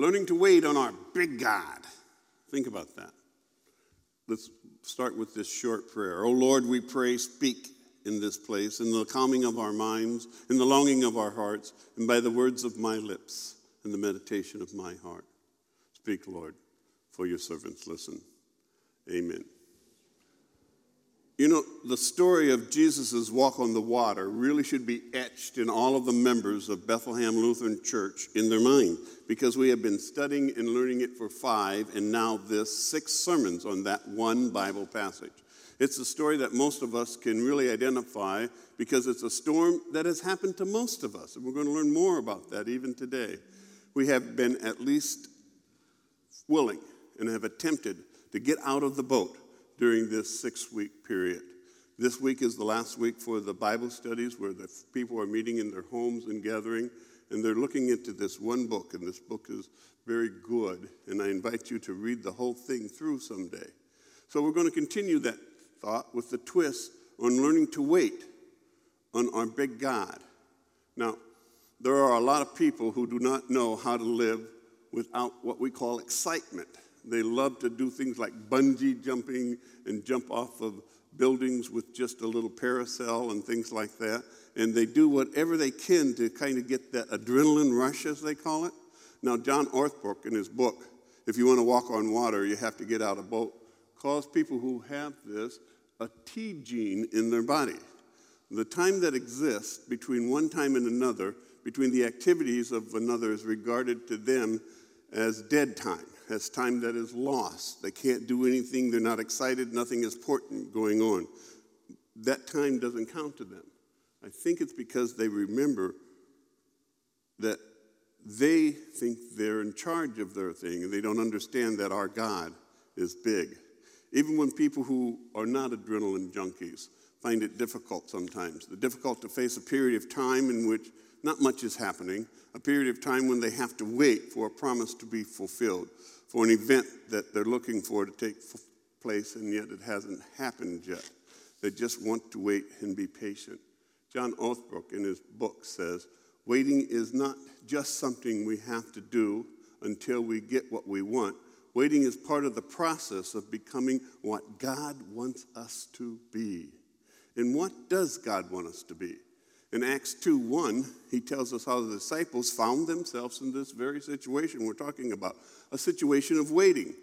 Learning to wait on our big God. Think about that. Let's start with this short prayer. Oh Lord, we pray, speak in this place, in the calming of our minds, in the longing of our hearts, and by the words of my lips and the meditation of my heart. Speak, Lord, for your servants listen. Amen. You know, the story of Jesus' walk on the water really should be etched in all of the members of Bethlehem Lutheran Church in their mind, because we have been studying and learning it for 5 and now this 6 sermons on that one Bible passage. It's a story that most of us can really identify because it's a storm that has happened to most of us, and we're going to learn more about that even today. We have been at least willing and have attempted to get out of the boat during this 6-week period. This week is the last week for the Bible studies where the people are meeting in their homes and gathering, and they're looking into this one book, and this book is very good, and I invite you to read the whole thing through someday. So we're going to continue that thought with the twist on learning to wait on our big God. Now, there are a lot of people who do not know how to live without what we call excitement. They love to do things like bungee jumping and jump off of buildings with just a little parasol and things like that. And they do whatever they can to kind of get that adrenaline rush, as they call it. Now, John Orthbrook, in his book, If You Want to Walk on Water, You Have to Get Out a Boat, calls people who have this a T gene in their body. The time that exists between one time and another, between the activities of another, is regarded to them as dead time, as time that is lost. They can't do anything, they're not excited, nothing is important going on. That time doesn't count to them. I think it's because they remember that they think they're in charge of their thing, and they don't understand that our God is big. Even when people who are not adrenaline junkies find it difficult sometimes. They're difficult to face a period of time in which not much is happening, a period of time when they have to wait for a promise to be fulfilled, for an event that they're looking for to take place, and yet it hasn't happened yet. They just want to wait and be patient. John Orthbrook in his book says, waiting is not just something we have to do until we get what we want. Waiting is part of the process of becoming what God wants us to be. And what does God want us to be? In Acts 2:1, he tells us how the disciples found themselves in this very situation we're talking about, a situation of waiting.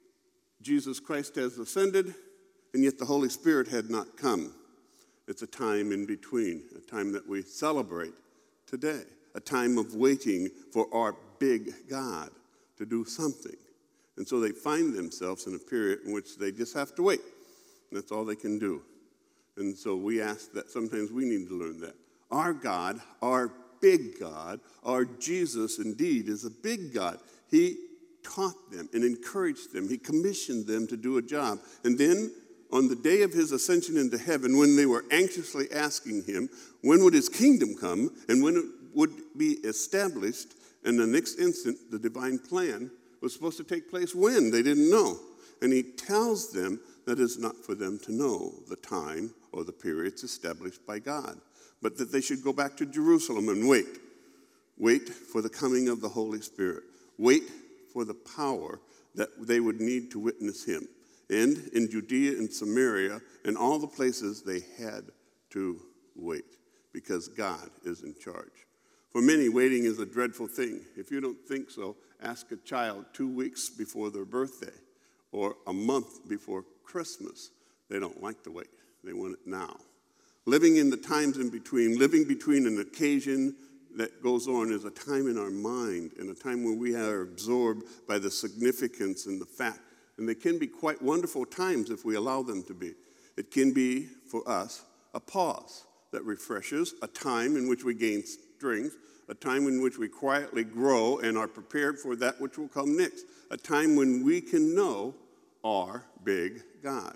Jesus Christ has ascended, and yet the Holy Spirit had not come. It's a time in between, a time that we celebrate today, a time of waiting for our big God to do something. And so they find themselves in a period in which they just have to wait. That's all they can do. And so we ask that sometimes we need to learn that. Our God, our big God, our Jesus indeed is a big God. He taught them and encouraged them. He commissioned them to do a job. And then on the day of his ascension into heaven, when they were anxiously asking him when would his kingdom come and when it would be established, and the next instant the divine plan was supposed to take place when? They didn't know. And he tells them that it's not for them to know the time or the periods established by God, but that they should go back to Jerusalem and wait. Wait for the coming of the Holy Spirit. Wait for the power that they would need to witness him. And in Judea and Samaria and all the places they had to wait because God is in charge. For many, waiting is a dreadful thing. If you don't think so, ask a child 2 weeks before their birthday or a month before Christmas. They don't like to wait. They want it now. Living in the times in between, living between an occasion that goes on is a time in our mind and a time where we are absorbed by the significance and the fact. And they can be quite wonderful times if we allow them to be. It can be, for us, a pause that refreshes, a time in which we gain strength, a time in which we quietly grow and are prepared for that which will come next, a time when we can know our big God.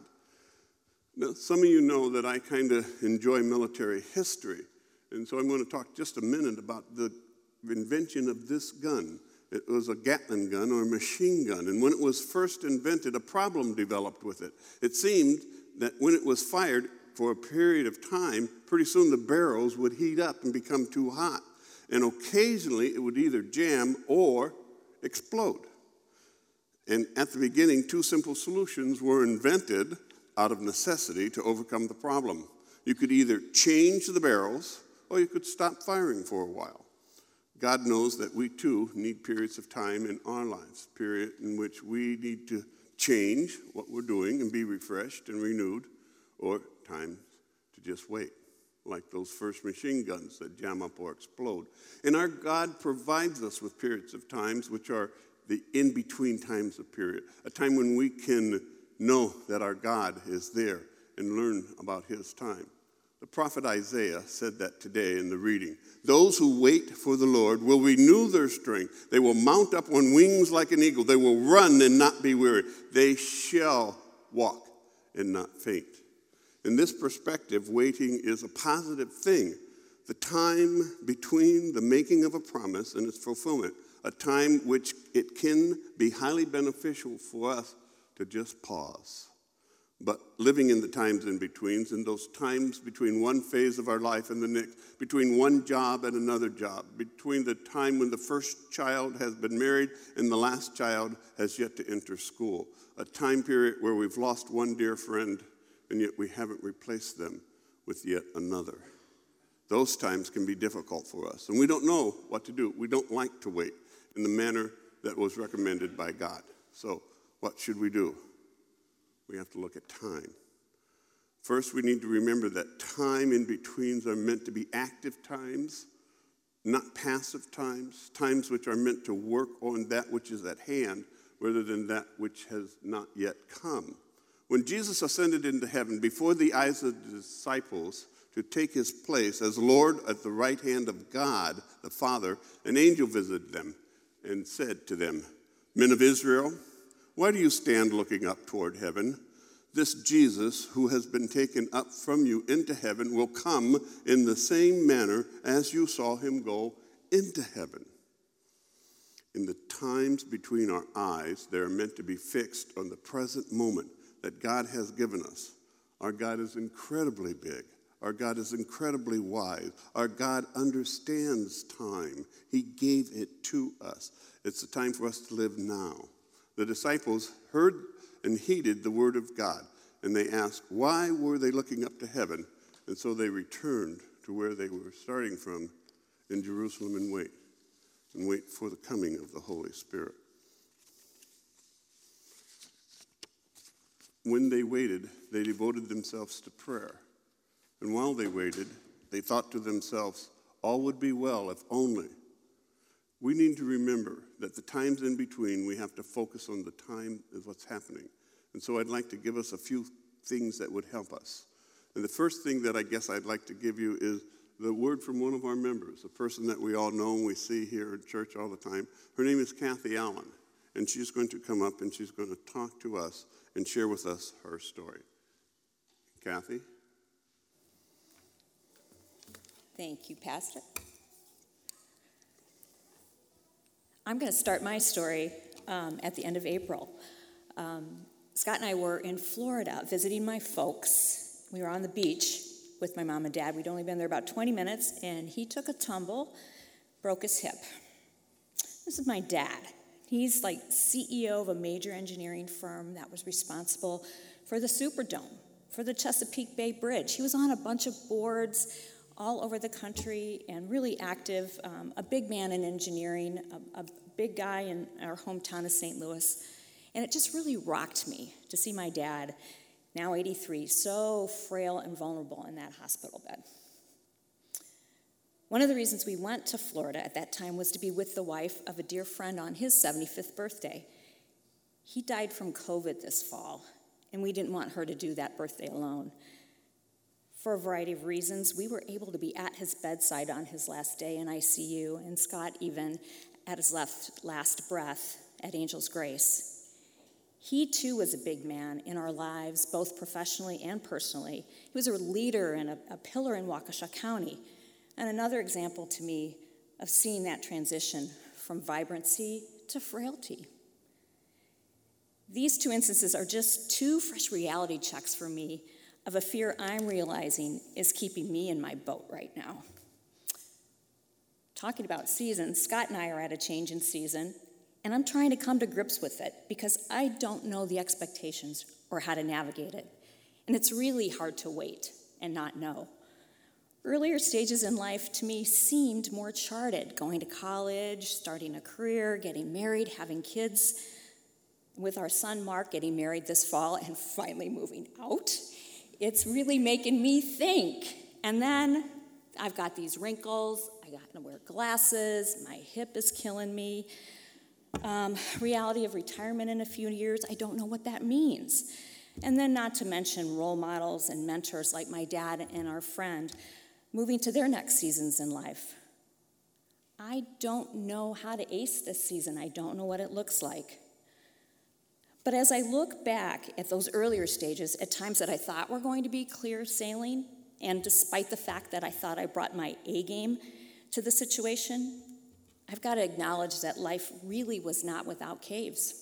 Now, some of you know that I kind of enjoy military history, and so I'm going to talk just a minute about the invention of this gun. It was a Gatling gun or a machine gun, and when it was first invented, a problem developed with it. It seemed that when it was fired for a period of time, pretty soon the barrels would heat up and become too hot. And occasionally it would either jam or explode. And at the beginning, two simple solutions were invented out of necessity to overcome the problem. You could either change the barrels or you could stop firing for a while. God knows that we too need periods of time in our lives, period in which we need to change what we're doing and be refreshed and renewed, or time to just wait, like those first machine guns that jam up or explode. And our God provides us with periods of times which are the in-between times of period, a time when we can know that our God is there and learn about his time. The prophet Isaiah said that today in the reading. Those who wait for the Lord will renew their strength. They will mount up on wings like an eagle. They will run and not be weary. They shall walk and not faint. In this perspective, waiting is a positive thing. The time between the making of a promise and its fulfillment, a time which it can be highly beneficial for us to just pause. But living in the times in betweens, in those times between one phase of our life and the next, between one job and another job, between the time when the first child has been married and the last child has yet to enter school, a time period where we've lost one dear friend and yet we haven't replaced them with yet another. Those times can be difficult for us, and we don't know what to do. We don't like to wait in the manner that was recommended by God. So what should we do? We have to look at time. First, we need to remember that time in betweens are meant to be active times, not passive times, times which are meant to work on that which is at hand rather than that which has not yet come. When Jesus ascended into heaven, before the eyes of the disciples to take his place as Lord at the right hand of God, the Father, an angel visited them and said to them, "Men of Israel, why do you stand looking up toward heaven? This Jesus who has been taken up from you into heaven will come in the same manner as you saw him go into heaven." In the times between our eyes, they are meant to be fixed on the present moment that God has given us. Our God is incredibly big. Our God is incredibly wise. Our God understands time. He gave it to us. It's a time for us to live now. The disciples heard and heeded the word of God, and they asked, why were they looking up to heaven? And so they returned to where they were starting from in Jerusalem and wait for the coming of the Holy Spirit. When they waited, they devoted themselves to prayer. And while they waited, they thought to themselves, all would be well if only. We need to remember that the times in between, we have to focus on the time of what's happening. And so I'd like to give us a few things that would help us. And the first thing that I guess I'd like to give you is the word from one of our members, a person that we all know and we see here in church all the time. Her name is Kathy Allen, and she's going to come up and she's going to talk to us and share with us her story. Kathy? Thank you, Pastor. I'm going to start my story at the end of April. Scott and I were in Florida visiting my folks. We were on the beach with my mom and dad. We'd only been there about 20 minutes, and he took a tumble, broke his hip. This is my dad. He's like CEO of a major engineering firm that was responsible for the Superdome, for the Chesapeake Bay Bridge. He was on a bunch of boards all over the country and really active, a big man in engineering, a big guy in our hometown of St. Louis. And it just really rocked me to see my dad, now 83, so frail and vulnerable in that hospital bed. One of the reasons we went to Florida at that time was to be with the wife of a dear friend on his 75th birthday. He died from COVID this fall, and we didn't want her to do that birthday alone. For a variety of reasons, we were able to be at his bedside on his last day in ICU, and Scott even at his last breath at Angel's Grace. He, too, was a big man in our lives, both professionally and personally. He was a leader and a pillar in Waukesha County, and another example to me of seeing that transition from vibrancy to frailty. These two instances are just two fresh reality checks for me of a fear I'm realizing is keeping me in my boat right now. Talking about seasons, Scott and I are at a change in season. And I'm trying to come to grips with it because I don't know the expectations or how to navigate it. And it's really hard to wait and not know. Earlier stages in life to me seemed more charted, going to college, starting a career, getting married, having kids. With our son Mark getting married this fall and finally moving out, it's really making me think. And then I've got these wrinkles, I got to wear glasses, my hip is killing me. Reality of retirement in a few years, I don't know what that means. And then not to mention role models and mentors like my dad and our friend moving to their next seasons in life. I don't know how to ace this season. I don't know what it looks like. But as I look back at those earlier stages, at times that I thought were going to be clear sailing, and despite the fact that I thought I brought my A game to the situation, I've got to acknowledge that life really was not without caves.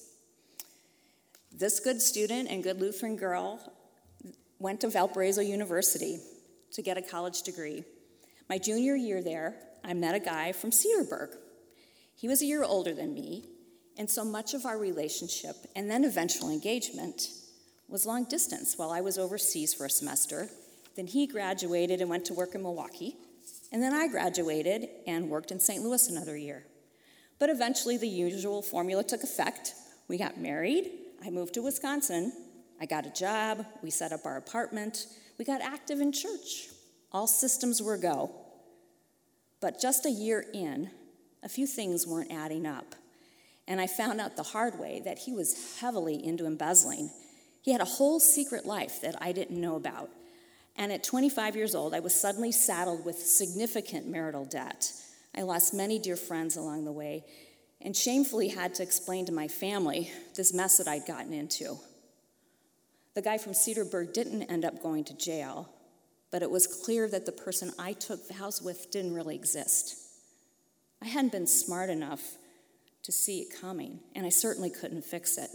This good student and good Lutheran girl went to Valparaiso University to get a college degree. My junior year there, I met a guy from Cedarburg. He was a year older than me, and so much of our relationship and then eventual engagement was long distance while I was overseas for a semester. Then he graduated and went to work in Milwaukee. And then I graduated and worked in St. Louis another year. But eventually the usual formula took effect. We got married. I moved to Wisconsin. I got a job. We set up our apartment. We got active in church. All systems were go. But just a year in, a few things weren't adding up. And I found out the hard way that he was heavily into embezzling. He had a whole secret life that I didn't know about. And at 25 years old, I was suddenly saddled with significant marital debt. I lost many dear friends along the way and shamefully had to explain to my family this mess that I'd gotten into. The guy from Cedarburg didn't end up going to jail, but it was clear that the person I took vows with didn't really exist. I hadn't been smart enough to see it coming, and I certainly couldn't fix it.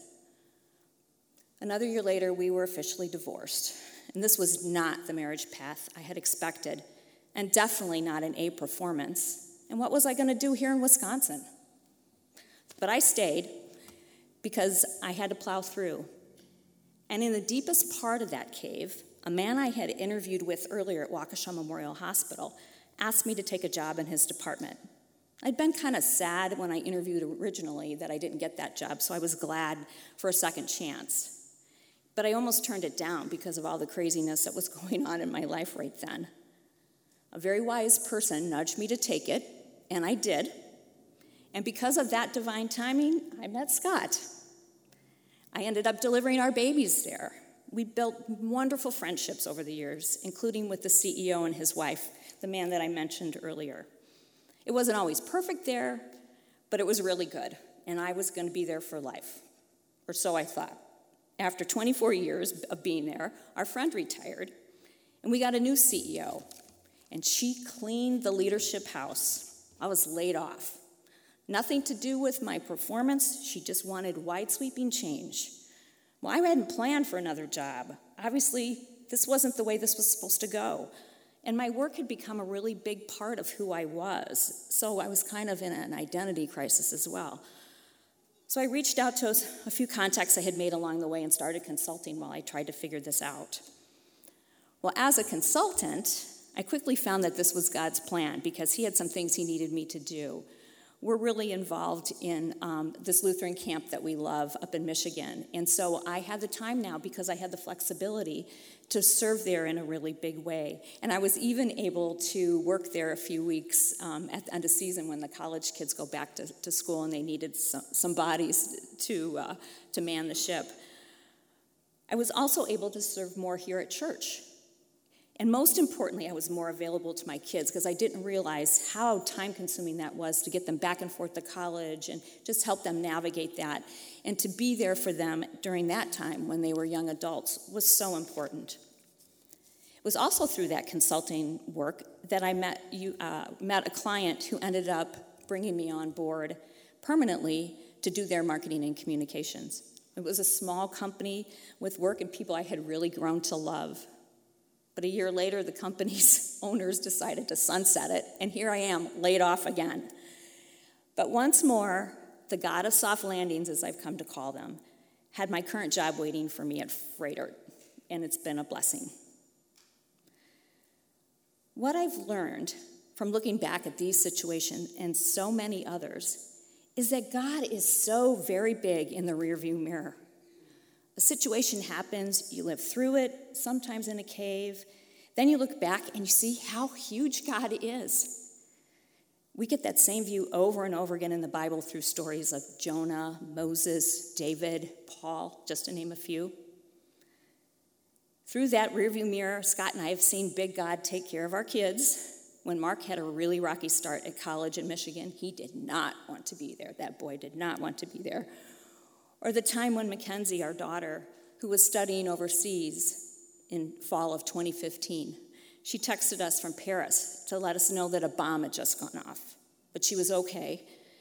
Another year later, we were officially divorced. And this was not the marriage path I had expected, and definitely not an A performance. And what was I going to do here in Wisconsin? But I stayed because I had to plow through. And in the deepest part of that cave, a man I had interviewed with earlier at Waukesha Memorial Hospital asked me to take a job in his department. I'd been kind of sad when I interviewed originally that I didn't get that job, so I was glad for a second chance. But I almost turned it down because of all the craziness that was going on in my life right then. A very wise person nudged me to take it, and I did. And because of that divine timing, I met Scott. I ended up delivering our babies there. We built wonderful friendships over the years, including with the CEO and his wife, the man that I mentioned earlier. It wasn't always perfect there, but it was really good, and I was going to be there for life, or so I thought. After 24 years of being there, our friend retired, and we got a new CEO, and she cleaned the leadership house. I was laid off. Nothing to do with my performance. She just wanted wide-sweeping change. Well, I hadn't planned for another job. Obviously, this wasn't the way this was supposed to go, and my work had become a really big part of who I was, so I was kind of in an identity crisis as well. So I reached out to a few contacts I had made along the way and started consulting while I tried to figure this out. Well, as a consultant, I quickly found that this was God's plan because he had some things he needed me to do. We're really involved in this Lutheran camp that we love up in Michigan. And so I had the time now because I had the flexibility to serve there in a really big way. And I was even able to work there a few weeks at the end of season when the college kids go back to school and they needed some bodies to man the ship. I was also able to serve more here at church. And most importantly, I was more available to my kids because I didn't realize how time-consuming that was to get them back and forth to college and just help them navigate that. And to be there for them during that time when they were young adults was so important. It was also through that consulting work that I met a client who ended up bringing me on board permanently to do their marketing and communications. It was a small company with work and people I had really grown to love. But a year later, the company's owners decided to sunset it, and here I am, laid off again. But once more, the God of soft landings, as I've come to call them, had my current job waiting for me at Freighter, and it's been a blessing. What I've learned from looking back at these situations and so many others is that God is so very big in the rearview mirror. A situation happens, you live through it, sometimes in a cave, then you look back and you see how huge God is. We get that same view over and over again in the Bible through stories of Jonah, Moses, David, Paul, just to name a few. Through that rearview mirror, Scott and I have seen big God take care of our kids. When Mark had a really rocky start at college in Michigan, he did not want to be there. That boy did not want to be there. Or the time when Mackenzie, our daughter, who was studying overseas in fall of 2015, she texted us from Paris to let us know that a bomb had just gone off, but she was okay.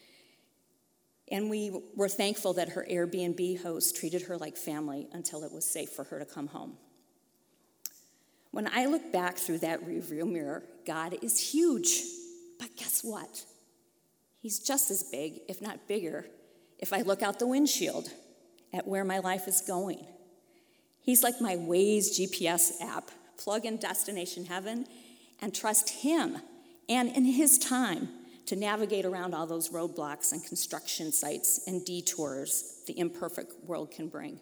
And we were thankful that her Airbnb host treated her like family until it was safe for her to come home. When I look back through that rearview mirror, God is huge. But guess what? He's just as big, if not bigger, if I look out the windshield at where my life is going. He's like my Waze GPS app. Plug in destination heaven and trust him and in his time to navigate around all those roadblocks and construction sites and detours the imperfect world can bring.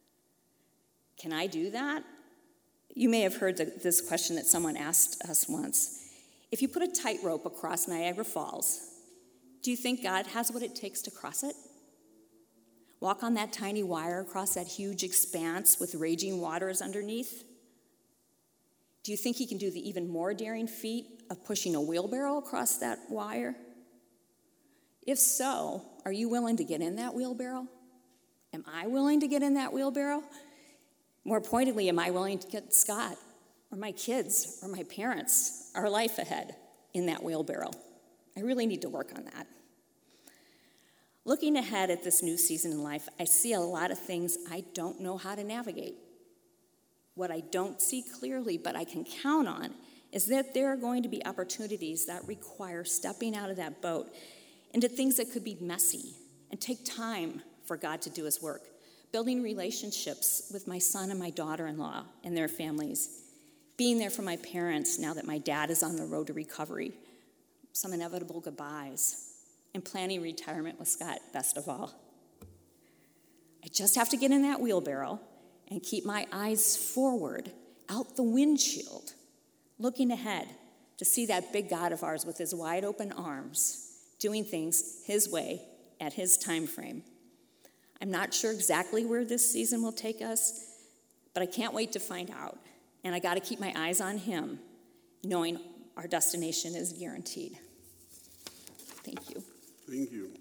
Can I do that? You may have heard this question that someone asked us once. If you put a tightrope across Niagara Falls, do you think God has what it takes to cross it? Walk on that tiny wire across that huge expanse with raging waters underneath? Do you think he can do the even more daring feat of pushing a wheelbarrow across that wire? If so, are you willing to get in that wheelbarrow? Am I willing to get in that wheelbarrow? More pointedly, am I willing to get Scott or my kids or my parents, our life ahead, in that wheelbarrow? I really need to work on that. Looking ahead at this new season in life, I see a lot of things I don't know how to navigate. What I don't see clearly, but I can count on, is that there are going to be opportunities that require stepping out of that boat into things that could be messy and take time for God to do his work. Building relationships with my son and my daughter-in-law and their families. Being there for my parents now that my dad is on the road to recovery. Some inevitable goodbyes. And planning retirement with Scott, best of all. I just have to get in that wheelbarrow and keep my eyes forward, out the windshield, looking ahead to see that big God of ours with his wide open arms, doing things his way at his time frame. I'm not sure exactly where this season will take us, but I can't wait to find out. And I got to keep my eyes on him, knowing our destination is guaranteed. Thank you. Thank you.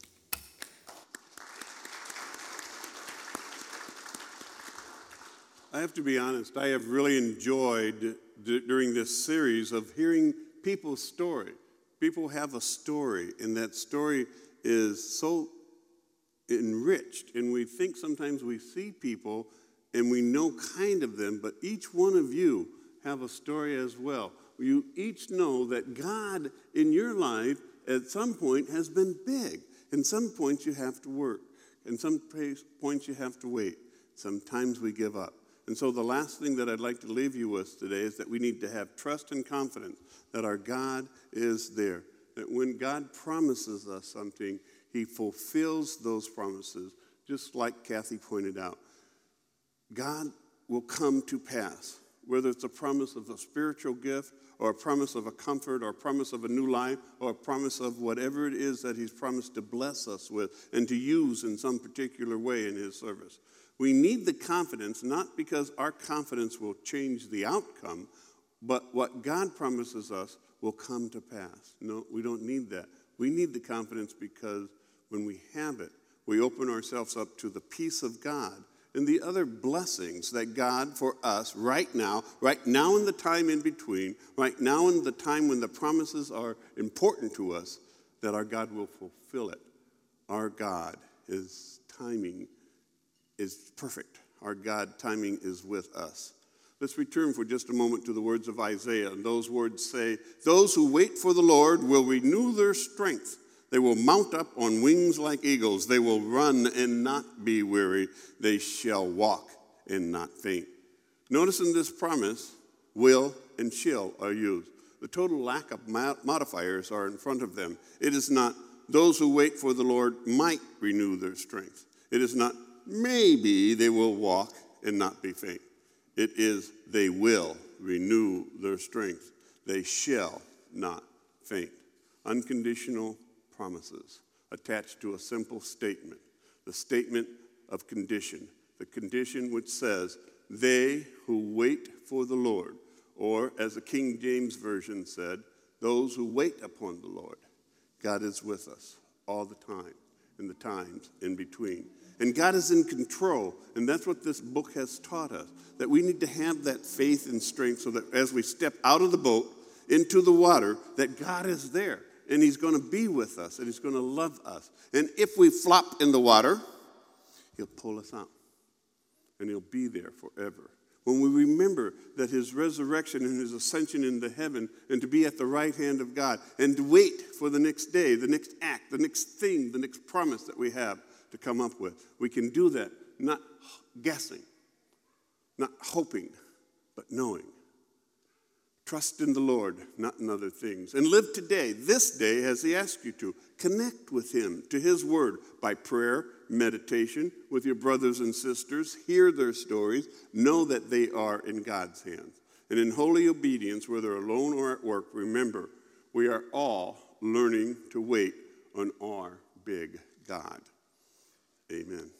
I have to be honest, I have really enjoyed during this series of hearing people's story. People have a story, and that story is so enriched, and we think sometimes we see people and we know kind of them, but each one of you have a story as well. You each know that God in your life at some point has been big, and some points you have to work, and some points you have to wait. Sometimes we give up. And so the last thing that I'd like to leave you with today is that we need to have trust and confidence that our God is there. That when God promises us something, he fulfills those promises, just like Kathy pointed out. God will come to pass, whether it's a promise of a spiritual gift or a promise of a comfort or a promise of a new life or a promise of whatever it is that he's promised to bless us with and to use in some particular way in his service. We need the confidence, not because our confidence will change the outcome, but what God promises us will come to pass. No, we don't need that. We need the confidence because when we have it, we open ourselves up to the peace of God and the other blessings that God for us right now in the time in between, right now in the time when the promises are important to us, that our God will fulfill it. Our God, his timing is perfect. Our God timing is with us. Let's return for just a moment to the words of Isaiah. And those words say, "Those who wait for the Lord will renew their strength. They will mount up on wings like eagles. They will run and not be weary. They shall walk and not faint. Notice in this promise, will and shall are used. The total lack of modifiers are in front of them. It is not those who wait for the Lord might renew their strength. It is not maybe they will walk and not be faint. It is they will renew their strength. They shall not faint. Unconditional promises attached to a simple statement. The statement of condition. The condition which says, they who wait for the Lord. Or, as the King James Version said, those who wait upon the Lord. God is with us all the time, in the times in between. And God is in control, and that's what this book has taught us, that we need to have that faith and strength so that as we step out of the boat into the water, that God is there, and he's going to be with us, and he's going to love us. And if we flop in the water, he'll pull us out, and he'll be there forever. When we remember that his resurrection and his ascension into heaven and to be at the right hand of God and to wait for the next day, the next act, the next thing, the next promise that we have to come up with. We can do that not guessing, not hoping, but knowing. Trust in the Lord, not in other things. And live today, this day, as he asks you to. Connect with him, to his word, by prayer, meditation, with your brothers and sisters. Hear their stories. Know that they are in God's hands. And in holy obedience, whether alone or at work, remember, we are all learning to wait on our big God. Amen.